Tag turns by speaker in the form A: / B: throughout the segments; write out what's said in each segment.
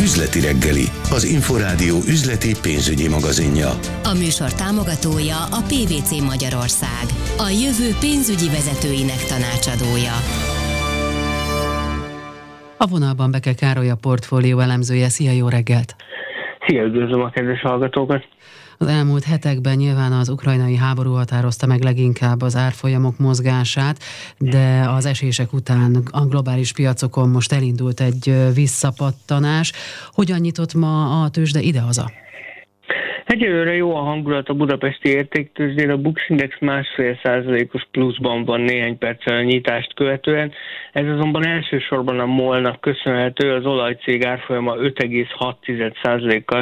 A: Üzleti reggeli, az Inforádió üzleti pénzügyi magazinja.
B: A műsor támogatója a PVC Magyarország, a jövő pénzügyi vezetőinek tanácsadója.
C: A vonalban Beke Károly, a portfólió elemzője. Szia, jó reggelt!
D: Szia, üdvözlöm a kedves hallgatókat!
C: Az elmúlt hetekben nyilván az ukrajnai háború határozta meg leginkább az árfolyamok mozgását, de az esések után a globális piacokon most elindult egy visszapattanás. Hogyan nyitott ma a tőzsde idehaza?
D: Egyelőre jó a hangulat a budapesti értéktőzsdén, a Bux Index 1,5%-os pluszban van néhány perccel a nyitást követően. Ez azonban elsősorban a MOL-nak köszönhető, az olajcég árfolyama 5,6%-kal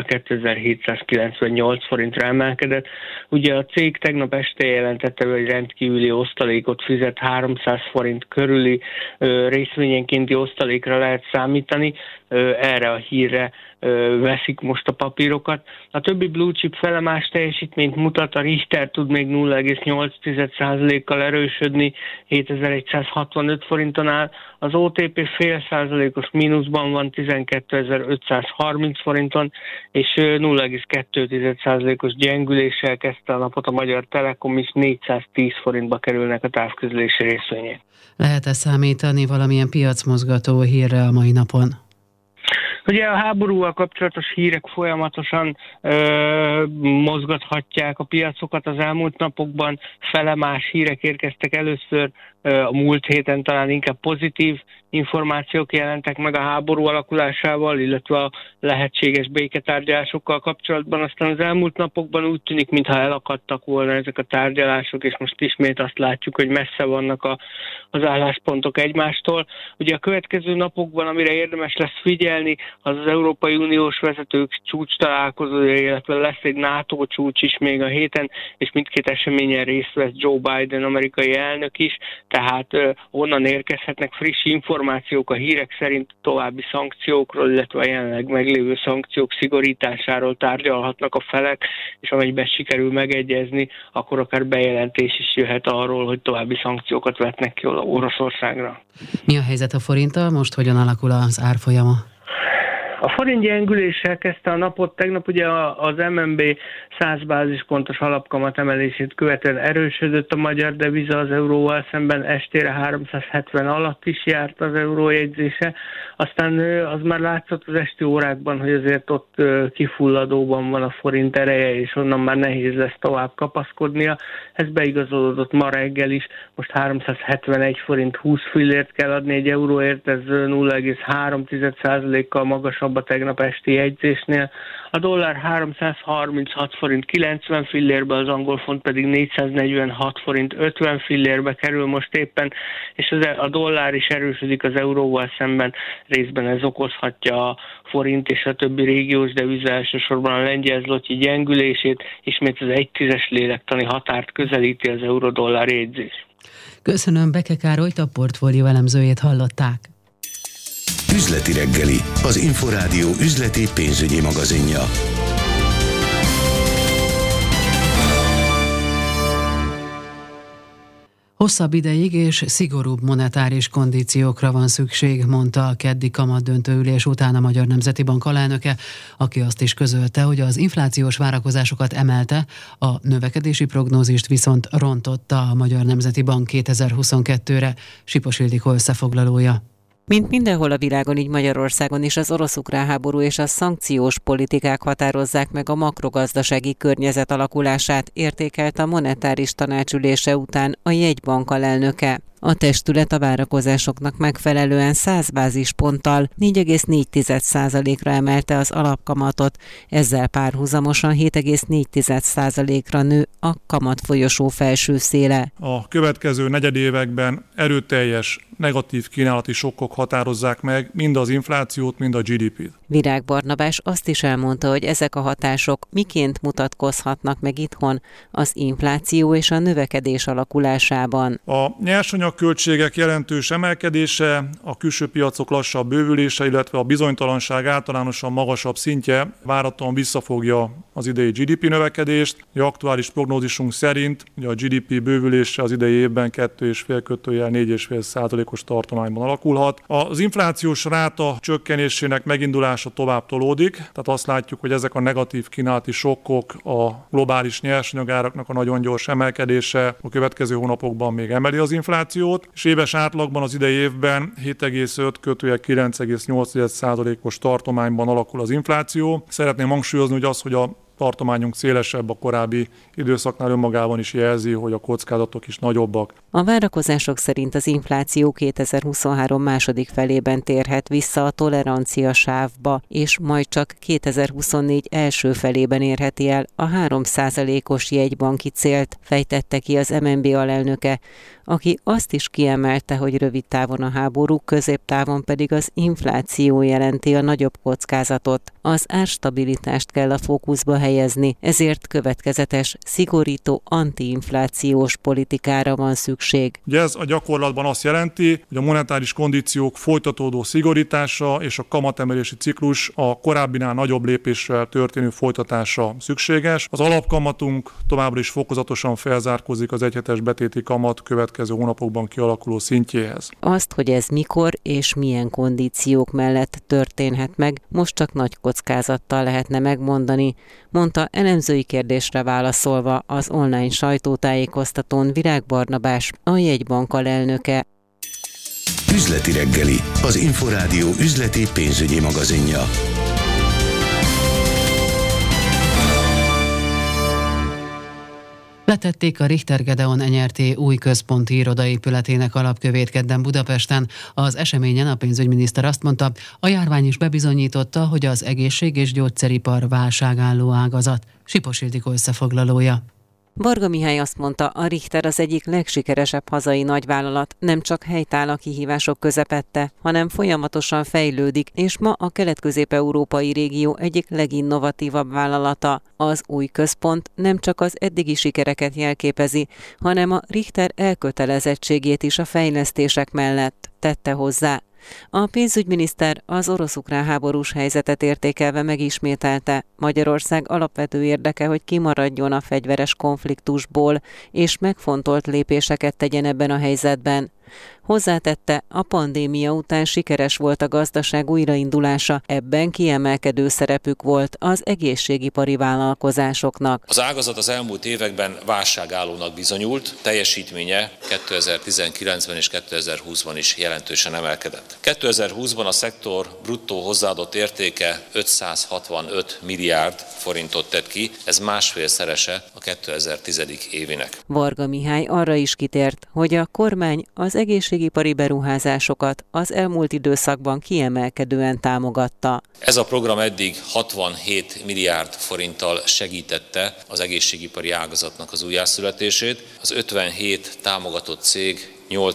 D: 2798 forintra emelkedett. Ugye a cég tegnap este jelentette, hogy rendkívüli osztalékot fizet, 300 forint körüli részvényenkénti osztalékra lehet számítani, erre a hírre veszik most a papírokat. A többi blue chip felemás teljesítményt mutat, a Richter tud még 0,8%-kal erősödni, 7165 forinton áll, az OTP fél százalékos mínuszban van, 12.530 forinton, és 0,2%-os gyengüléssel kezdte a napot a Magyar Telekom is, 410 forintba kerülnek a távközlési részvények.
C: Lehet-e számítani valamilyen piacmozgató hírre a mai napon?
D: Ugye a háborúval kapcsolatos hírek folyamatosan mozgathatják a piacokat. Az elmúlt napokban felemás hírek érkeztek először, a múlt héten talán inkább pozitív információk jelentek meg a háború alakulásával, illetve a lehetséges béketárgyalásokkal kapcsolatban. Aztán az elmúlt napokban úgy tűnik, mintha elakadtak volna ezek a tárgyalások, és most ismét azt látjuk, hogy messze vannak az álláspontok egymástól. Ugye a következő napokban, amire érdemes lesz figyelni, az Európai Uniós vezetők csúcs találkozója, illetve lesz egy NATO csúcs is még a héten, és mindkét eseményen részt vesz Joe Biden amerikai elnök is, tehát onnan érkezhetnek friss információk, a hírek szerint további szankciókról, illetve a jelenleg meglévő szankciók szigorításáról tárgyalhatnak a felek, és amelyben sikerül megegyezni, akkor akár bejelentés is jöhet arról, hogy további szankciókat vetnek ki Oroszországra.
C: Mi a helyzet a forinttal? Most hogyan alakul az árfolyama?
D: A forint gyengüléssel kezdte a napot, tegnap ugye az MNB 100 bázispontos alapkamat emelését követően erősödött a magyar deviza az euróval szemben, estére 370 alatt is járt az euró jegyzése, aztán az már látszott az esti órákban, hogy azért ott kifulladóban van a forint ereje, és onnan már nehéz lesz tovább kapaszkodnia. Ez beigazolódott ma reggel is, most 371 forint 20 fillért kell adni egy euróért, ez 0,3%-kal magasabb a tegnap esti jegyzésnél. A dollár 336 forint 90 fillérbe, az angol font pedig 446 forint 50 fillérbe kerül most éppen, és a dollár is erősödik az euróval szemben, részben ez okozhatja a forint és a többi régiós deviza, elsősorban a lengyel zloty gyengülését, ismét az 1,10-es lélektani határt közelíti az euró-dollár jegyzés.
C: Köszönöm, Beke Károlyt, a portfólió elemzőjét hallották.
A: Üzleti reggeli, az Inforádió üzleti pénzügyi magazinja.
C: Hosszabb ideig és szigorúbb monetáris kondíciókra van szükség, mondta a keddi kamatdöntő ülés után a Magyar Nemzeti Bank alelnöke, aki azt is közölte, hogy az inflációs várakozásokat emelte, a növekedési prognózist viszont rontotta a Magyar Nemzeti Bank 2022-re. Sipos Ildikó összefoglalója.
E: Mint mindenhol a világon, így Magyarországon is az orosz-ukrán háború és a szankciós politikák határozzák meg a makrogazdasági környezet alakulását, értékelt a monetáris tanácsülése után a jegybank alelnöke. A testület a várakozásoknak megfelelően 100 bázisponttal 4,4%-ra emelte az alapkamatot, ezzel párhuzamosan 7,4%-ra nő a kamatfolyosó felső széle.
F: A következő negyedévekben erőteljes negatív kínálati sokkok határozzák meg mind az inflációt, mind a GDP-t.
E: Virág Barnabás azt is elmondta, hogy ezek a hatások miként mutatkozhatnak meg itthon az infláció és a növekedés alakulásában.
F: A nyersanyag anyagköltségek jelentős emelkedése, a külső piacok lassabb bővülése, illetve a bizonytalanság általánosan magasabb szintje várhatóan visszafogja az idei GDP növekedést. A aktuális prognózisunk szerint a GDP bővülése az idei évben 2,5-4,5%-os tartományban alakulhat. Az inflációs ráta csökkenésének megindulása tovább tolódik, tehát azt látjuk, hogy ezek a negatív kínálati sokkok, a globális nyersanyagáraknak a nagyon gyors emelkedése a következő hónapokban még emeli az inflációt, és éves átlagban az idei évben 7,5-9,8%-os tartományban alakul az infláció. Szeretném hangsúlyozni, hogy a tartományunk szélesebb a korábbi időszaknál önmagában is jelzi, hogy a kockázatok is nagyobbak.
E: A várakozások szerint az infláció 2023 második felében térhet vissza a tolerancia sávba, és majd csak 2024 első felében érheti el a 3%-os jegybanki célt, fejtette ki az MNB alelnöke, aki azt is kiemelte, hogy rövid távon a háború, középtávon pedig az infláció jelenti a nagyobb kockázatot. Az árstabilitást kell a fókuszba helyezni, ezért következetes, szigorító antiinflációs politikára van szükség.
F: Ugye ez a gyakorlatban azt jelenti, hogy a monetáris kondíciók folytatódó szigorítása és a kamatemelési ciklus a korábbinál nagyobb lépéssel történő folytatása szükséges. Az alapkamatunk továbbra is fokozatosan felzárkózik az egyhetes betéti kamat következő hónapokban kialakuló szintjéhez.
E: Azt, hogy ez mikor és milyen kondíciók mellett történhet meg, most csak nagy kockázattal lehetne megmondani, mondta elemzői kérdésre válaszolva az online sajtótájékoztatón Virág Barnabás, a jegybank alelnöke.
A: Üzleti reggeli, az Inforádió üzleti pénzügyi magazinja.
C: Letették a Richter Gedeon NRT új központi irodaépületének alapkövét kedden Budapesten. Az eseményen a pénzügyminiszter azt mondta, a járvány is bebizonyította, hogy az egészség- és gyógyszeripar válságálló ágazat. Sipos Ildikó összefoglalója.
E: Varga Mihály azt mondta, a Richter az egyik legsikeresebb hazai nagyvállalat, nem csak helytáll a kihívások közepette, hanem folyamatosan fejlődik, és ma a kelet-közép-európai régió egyik leginnovatívabb vállalata. Az új központ nem csak az eddigi sikereket jelképezi, hanem a Richter elkötelezettségét is a fejlesztések mellett, tette hozzá. A pénzügyminiszter az orosz-ukrán háborús helyzetet értékelve megismételte, Magyarország alapvető érdeke, hogy kimaradjon a fegyveres konfliktusból, és megfontolt lépéseket tegyen ebben a helyzetben. Hozzátette, a pandémia után sikeres volt a gazdaság újraindulása, ebben kiemelkedő szerepük volt az egészségipari vállalkozásoknak.
G: Az ágazat az elmúlt években válságállónak bizonyult, teljesítménye 2019-ben és 2020-ban is jelentősen emelkedett. 2020-ban a szektor bruttó hozzáadott értéke 565 milliárd forintot tett ki, ez másfélszerese a 2010. évének.
E: Varga Mihály arra is kitért, hogy a kormány az egészségipari beruházásokat az elmúlt időszakban kiemelkedően támogatta.
G: Ez a program eddig 67 milliárd forinttal segítette az egészségipari ágazatnak az újjászületését. Az 57 támogatott cég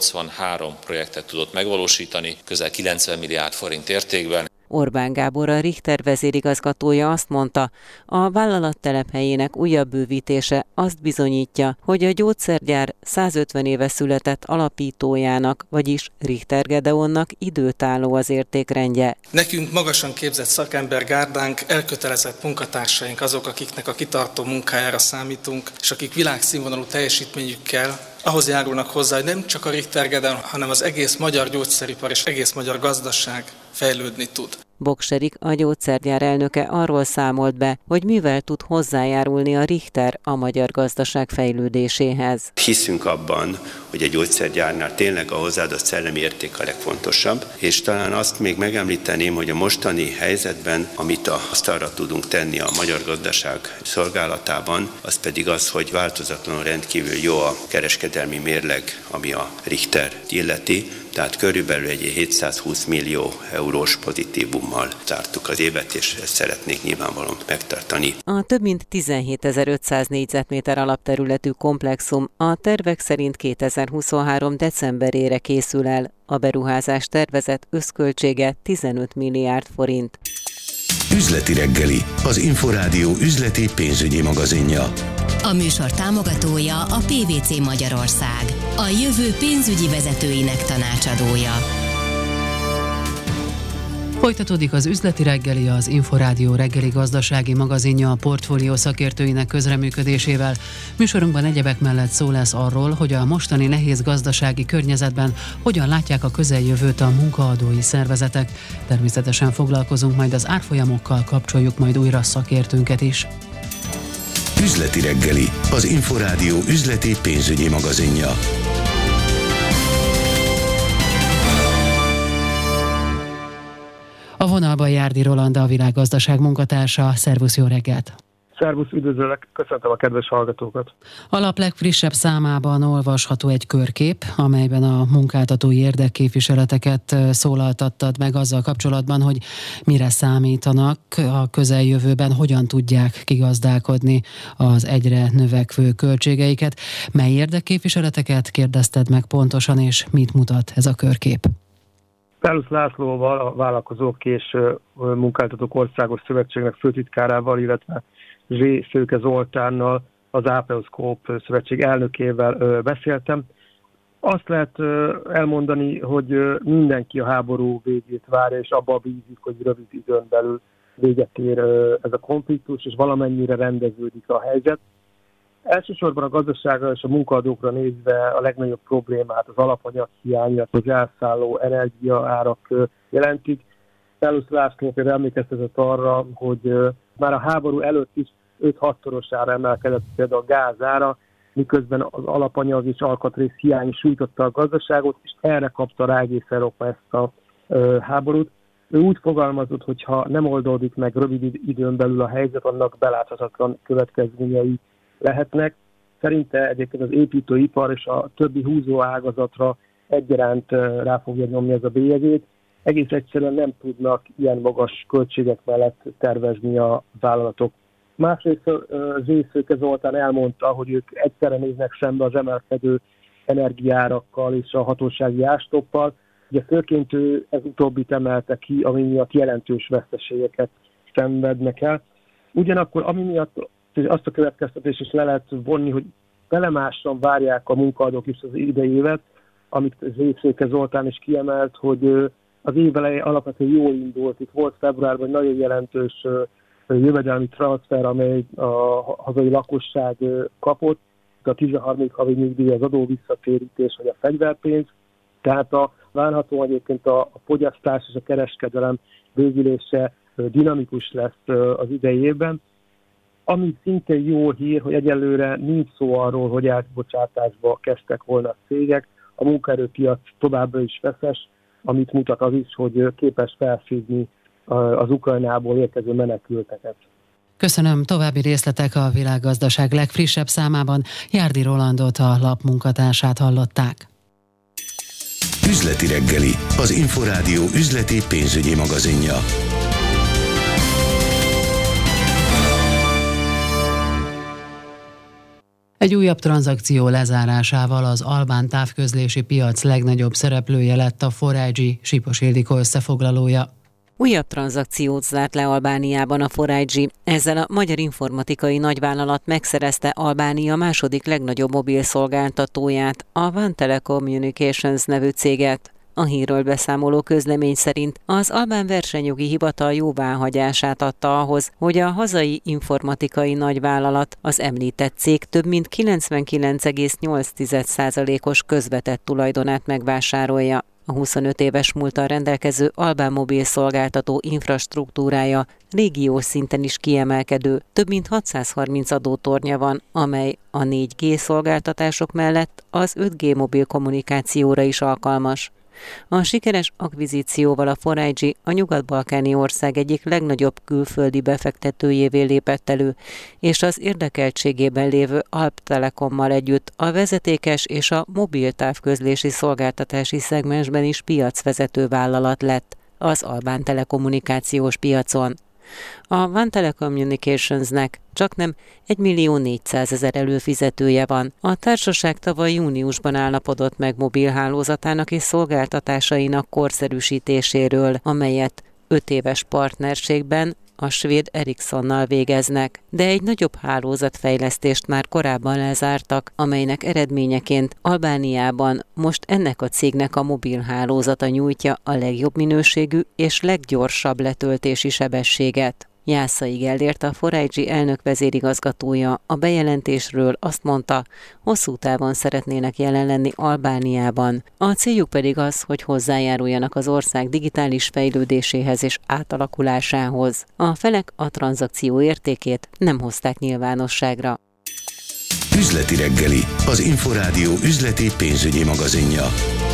G: 83 projektet tudott megvalósítani, közel 90 milliárd forint értékben.
E: Orbán Gábor, a Richter vezérigazgatója azt mondta, a vállalat telephelyének újabb bővítése azt bizonyítja, hogy a gyógyszergyár 150 éve született alapítójának, vagyis Richter Gedeonnak időtálló az értékrendje.
H: Nekünk magasan képzett szakembergárdánk, elkötelezett munkatársaink azok, akiknek a kitartó munkájára számítunk, és akik világszínvonalú teljesítményükkel ahhoz járulnak hozzá, hogy nem csak a Richter Gedeon, hanem az egész magyar gyógyszeripar és egész magyar gazdaság fejlődni tud.
E: Bokserik, a gyógyszergyár elnöke arról számolt be, hogy mivel tud hozzájárulni a Richter a magyar gazdaság fejlődéséhez.
I: Hiszünk abban, hogy a gyógyszergyárnál tényleg a hozzáadott szellemi érték a legfontosabb, és talán azt még megemlíteném, hogy a mostani helyzetben, amit asztalra tudunk tenni a magyar gazdaság szolgálatában, az pedig az, hogy változatlanul rendkívül jó a kereskedelmi mérleg, ami a Richter illeti, tehát körülbelül egy 720 millió eurós pozitívummal zártuk az évet, és ezt szeretnék nyilvánvalóan megtartani.
E: A több mint 17.500 négyzetméter alapterületű komplexum a tervek szerint 2023. decemberére készül el. A beruházás tervezett összköltsége 15 milliárd forint.
A: Üzleti reggeli, az Inforádió üzleti pénzügyi magazinja.
B: A műsor támogatója a PVC Magyarország, a jövő pénzügyi vezetőinek tanácsadója.
C: Folytatódik az üzleti reggeli, az Inforádió reggeli gazdasági magazinja a portfólió szakértőinek közreműködésével. Műsorunkban egyebek mellett szó lesz arról, hogy a mostani nehéz gazdasági környezetben hogyan látják a közeljövőt a munkaadói szervezetek. Természetesen foglalkozunk majd az árfolyamokkal, kapcsoljuk majd újra szakértőnket is.
A: Üzleti reggeli, az Inforádió üzleti pénzügyi magazinja.
C: A vonalban Járdi Roland, a Világgazdaság munkatársa. Szervusz, jó reggelt!
J: Szervusz, üdvözöllek, köszöntöm a kedves hallgatókat!
C: A lap legfrissebb számában olvasható egy körkép, amelyben a munkáltatói érdekképviseleteket szólaltattad meg azzal kapcsolatban, hogy mire számítanak a közeljövőben, hogyan tudják kigazdálkodni az egyre növekvő költségeiket. Mely érdekképviseleteket kérdezted meg pontosan, és mit mutat ez a körkép?
J: Pelusz Lászlóval, a Vállalkozók és Munkáltatók Országos Szövetségnek főtitkárával, illetve Zsé Szőke Zoltánnal, az APEUSZKOOP szövetség elnökével beszéltem. Azt lehet elmondani, hogy mindenki a háború végét várja, és abba bízik, hogy rövid időn belül véget ér ez a konfliktus, és valamennyire rendeződik a helyzet. Elsősorban a gazdaságra és a munkaadókra nézve a legnagyobb problémát az alapanyag hiány, az elszálló energiaárak jelentik. Pelusz László például emlékeztetett arra, hogy már a háború előtt is 5-6-szorosára emelkedett például a gázára, miközben az alapanyag és alkatrész hiány sújtotta a gazdaságot, és erre kapta rá egész Európa ezt a háborút. Ő úgy fogalmazott, hogy ha nem oldódik meg rövid időn belül a helyzet, annak beláthatatlan következményei lehetnek. Szerinte egyébként az építőipar és a többi húzó ágazatra egyaránt rá fogja nyomni ez a bélyegét. Egész egyszerűen nem tudnak ilyen magas költségek mellett tervezni a vállalatok. Másrészt Zsé Szőke Zoltán elmondta, hogy ők egyszerre néznek szembe az emelkedő energiárakkal és a hatósági ástoppal. Ugye főként ő ez utóbbit emelte ki, ami miatt jelentős veszteségeket szenvednek el. Ugyanakkor ami miatt azt a következtetés is le lehet vonni, hogy belemásan várják a munkaadók is az idei évet, amit Zsé Szőke Zoltán is kiemelt, hogy az év elején alapvetően jól indult. Itt volt februárban egy nagyon jelentős jövedelmi transfer, amely a hazai lakosság kapott, a 13. havi nyugdíj, az adó visszatérítés, vagy a fegyverpénz. Tehát várhatóan egyébként a fogyasztás és a kereskedelem bővülése dinamikus lesz az idei évben. Ami szintén jó hír, hogy egyelőre nincs szó arról, hogy átbocsátásba kezdtek volna a cégek. A munkaerőpiac továbbra is feszes, amit mutat az is, hogy képes felszívni az Ukrajnából érkező menekülteket.
C: Köszönöm, további részletek a Világgazdaság legfrissebb számában. Járdi Rolandot, a lap munkatársát hallották.
A: Üzleti reggeli, az Inforádió üzleti pénzügyi magazinja.
C: Egy újabb tranzakció lezárásával az albán távközlési piac legnagyobb szereplője lett a 4iG, Sipos Ildikó összefoglalója.
E: Újabb tranzakciót zárt le Albániában a 4iG. Ezzel a magyar informatikai nagyvállalat megszerezte Albánia második legnagyobb mobilszolgáltatóját, a One Telecommunications nevű céget. A hírről beszámoló közlemény szerint az albán versenyjogi hivatal jóváhagyását adta ahhoz, hogy a hazai informatikai nagyvállalat, az említett cég több mint 99,8%-os közvetett tulajdonát megvásárolja. A 25 éves múlttal rendelkező albán mobil szolgáltató infrastruktúrája régiós szinten is kiemelkedő, több mint 630 adótornya van, amely a 4G szolgáltatások mellett az 5G mobil kommunikációra is alkalmas. A sikeres akvizícióval a 4iG a nyugat-balkáni ország egyik legnagyobb külföldi befektetőjévé lépett elő, és az érdekeltségében lévő Alp Telekommal együtt a vezetékes és a mobil távközlési szolgáltatási szegmensben is piacvezető vállalat lett az albán telekommunikációs piacon. A One Telecommunicationsnek csaknem 1.400.000 előfizetője van. A társaság tavaly júniusban állapodott meg mobilhálózatának és szolgáltatásainak korszerűsítéséről, amelyet 5 éves partnerségben a svéd Ericssonnal végeznek, de egy nagyobb hálózatfejlesztést már korábban lezártak, amelynek eredményeként Albániában most ennek a cégnek a mobilhálózata nyújtja a legjobb minőségű és leggyorsabb letöltési sebességet. Jászai Gellért, a 4G elnök vezérigazgatója a bejelentésről azt mondta, hosszú távon szeretnének jelen lenni Albániában. A céljuk pedig az, hogy hozzájáruljanak az ország digitális fejlődéséhez és átalakulásához. A felek a tranzakció értékét nem hozták nyilvánosságra.
A: Üzleti reggeli, az Inforádió üzleti pénzügyi magazinja.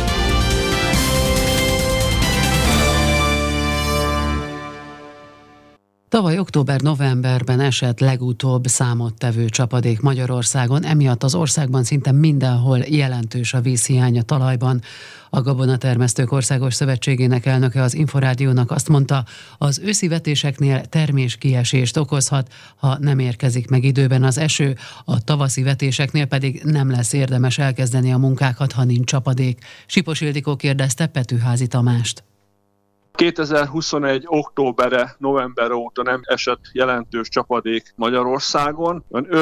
C: Tavaly október-novemberben esett legutóbb számottevő csapadék Magyarországon, emiatt az országban szinte mindenhol jelentős a vízhiány a talajban. A Gabonatermesztők Országos Szövetségének elnöke az Inforádiónak azt mondta, az őszi vetéseknél terméskiesést okozhat, ha nem érkezik meg időben az eső, a tavaszi vetéseknél pedig nem lesz érdemes elkezdeni a munkákat, ha nincs csapadék. Sipos Ildikó kérdezte Petőházi Tamást.
K: 2021. októbere, november óta nem esett jelentős csapadék Magyarországon.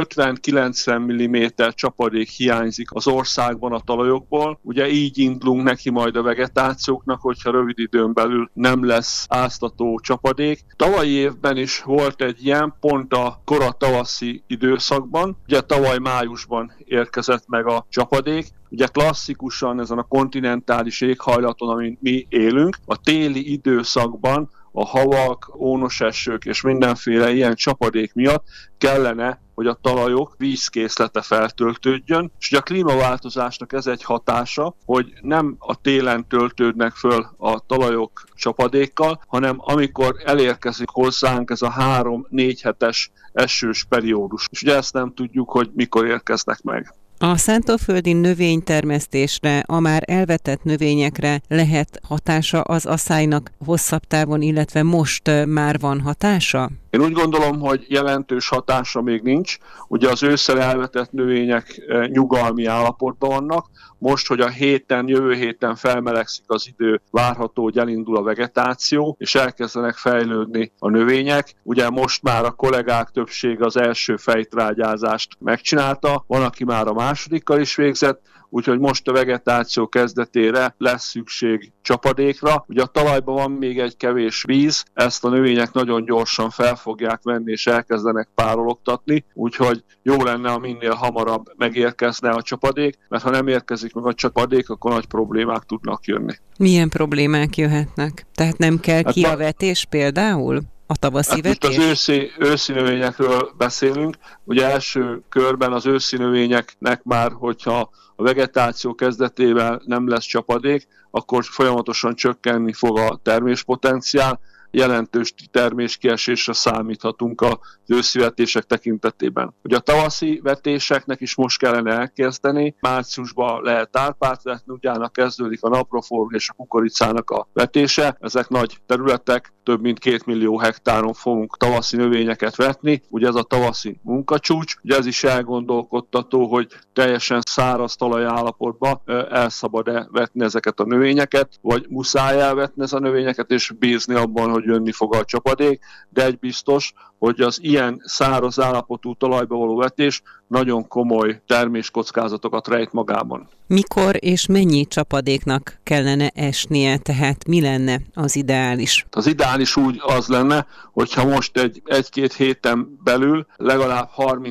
K: 50-90 mm csapadék hiányzik az országban a talajokból. Ugye így indulunk neki majd a vegetációknak, hogyha rövid időn belül nem lesz áztató csapadék. Tavalyi évben is volt egy ilyen, pont a kora tavaszi időszakban. Ugye tavaly májusban érkezett meg a csapadék. Ugye klasszikusan ezen a kontinentális éghajlaton, amin mi élünk, a téli időszakban a havak, ónosesők és mindenféle ilyen csapadék miatt kellene, hogy a talajok vízkészlete feltöltődjön, és ugye a klímaváltozásnak ez egy hatása, hogy nem a télen töltődnek föl a talajok csapadékkal, hanem amikor elérkezik hozzánk ez a 3-4 hetes esős periódus. És ugye ezt nem tudjuk, hogy mikor érkeznek meg.
E: A szántóföldi növénytermesztésre, a már elvetett növényekre lehet hatása az aszálynak hosszabb távon, illetve most már van hatása?
K: Én úgy gondolom, hogy jelentős hatása még nincs. Ugye az ősszel elvetett növények nyugalmi állapotban vannak. Most, hogy jövő héten felmelegszik az idő, várható, hogy elindul a vegetáció, és elkezdenek fejlődni a növények. Ugye most már a kollégák többsége az első fejtrágyázást megcsinálta, van, aki már a másodikkal is végzett, úgyhogy most a vegetáció kezdetére lesz szükség csapadékra. Ugye a talajban van még egy kevés víz, ezt a növények nagyon gyorsan fel fogják venni és elkezdenek párologtatni, úgyhogy jó lenne, ha minél hamarabb megérkezne a csapadék, mert ha nem érkezik meg a csapadék, akkor nagy problémák tudnak jönni.
E: Milyen problémák jöhetnek? Tehát nem kell ki a vetés például? A tavaszi vetés?
K: Most az őszi növényekről beszélünk. Ugye első körben az őszi növényeknek már, hogyha a vegetáció kezdetével nem lesz csapadék, akkor folyamatosan csökkenni fog a terméspotenciál, jelentős terméskiesésre számíthatunk az őszi vetések tekintetében. Ugye a tavaszi vetéseknek is most kellene elkezdeni, márciusban lehet árpát vetni, utána kezdődik a napraforgó és a kukoricának a vetése. Ezek nagy területek, több mint 2 millió hektáron fogunk tavaszi növényeket vetni. Ugye ez a tavaszi munkacsúcs, ugye ez is elgondolkodtató, hogy teljesen száraz talajállapotban el szabad-e vetni ezeket a növényeket, vagy muszáj elvetni ezeket a növényeket, és bízni abban, hogy jönni fog a csapadék, de egy biztos, hogy az ilyen száraz állapotú talajba való vetés nagyon komoly terméskockázatokat rejt magában.
E: Mikor és mennyi csapadéknak kellene esnie, tehát mi lenne az ideális?
K: Az ideális úgy az lenne, hogyha most egy-két héten belül legalább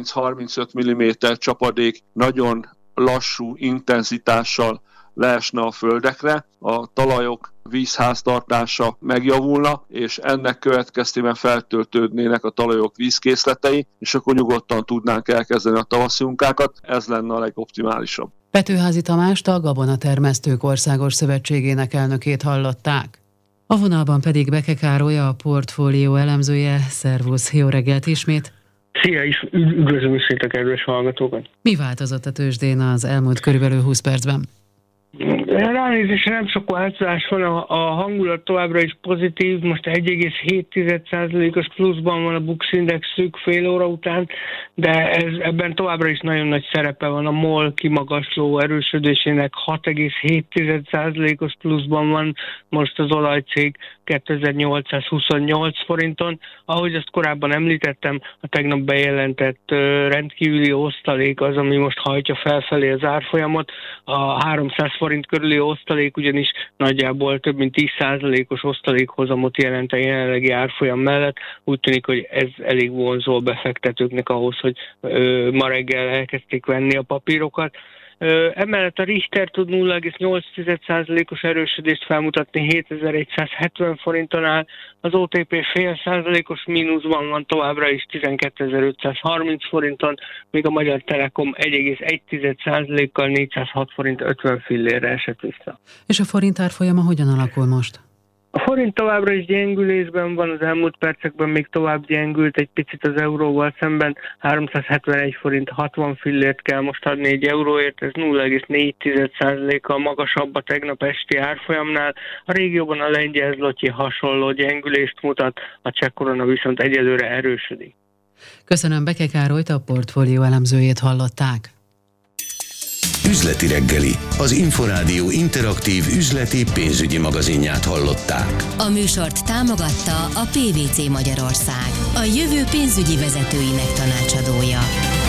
K: 30-35 mm csapadék nagyon lassú intenzitással leesne a földekre, a talajok vízháztartása megjavulna, és ennek következtében feltöltődnének a talajok vízkészletei, és akkor nyugodtan tudnánk elkezdeni a tavaszi munkákat, ez lenne a legoptimálisabb.
C: Petőházi Tamást, a Gabonatermesztők Országos Szövetségének elnökét hallották. A vonalban pedig Beke Károly, a portfólió elemzője. Szervusz, jó reggelt ismét!
D: Szia, üdvözlöm ismét a kedves hallgatókat!
C: Mi változott a tőzsdén az elmúlt körülbelül 20 percben?
D: Ránézésre nem sok változás van, a hangulat továbbra is pozitív, most 1,7%-os pluszban van a Bux Index szűk fél óra után, de ebben továbbra is nagyon nagy szerepe van, a MOL kimagasló erősödésének 6,7%-os pluszban van most az olajcég 2828 forinton. Ahogy azt korábban említettem, a tegnap bejelentett rendkívüli osztalék az, ami most hajtja felfelé az árfolyamot. A 300 forint körüli osztalék ugyanis nagyjából több mint 10%-os osztalékhozamot jelent a jelenlegi árfolyam mellett. Úgy tűnik, hogy ez elég vonzó a befektetőknek ahhoz, hogy ma reggel elkezdték venni a papírokat. Emellett a Richter tud 0,8%-os erősödést felmutatni, 7170 forinton áll, az OTP fél százalékos mínuszban van továbbra is 12530 forinton, míg a Magyar Telekom 1,1%-kal 406 forint 50 fillérre esett vissza.
C: És a forint árfolyama hogyan alakul most?
D: A forint továbbra is gyengülésben van, az elmúlt percekben még tovább gyengült egy picit az euróval szemben, 371 forint 60 fillért kell most adni egy euróért, ez 0,4%-kal magasabb a tegnap esti árfolyamnál. A régióban a lengyel zloty hasonló gyengülést mutat, a cseh korona viszont egyelőre erősödik.
C: Köszönöm, Beke Károlyt, a portfólió elemzőjét hallották.
A: Üzleti reggeli, az Inforádió interaktív üzleti pénzügyi magazinját hallották.
B: A műsort támogatta a PVC Magyarország, a jövő pénzügyi vezetőinek tanácsadója.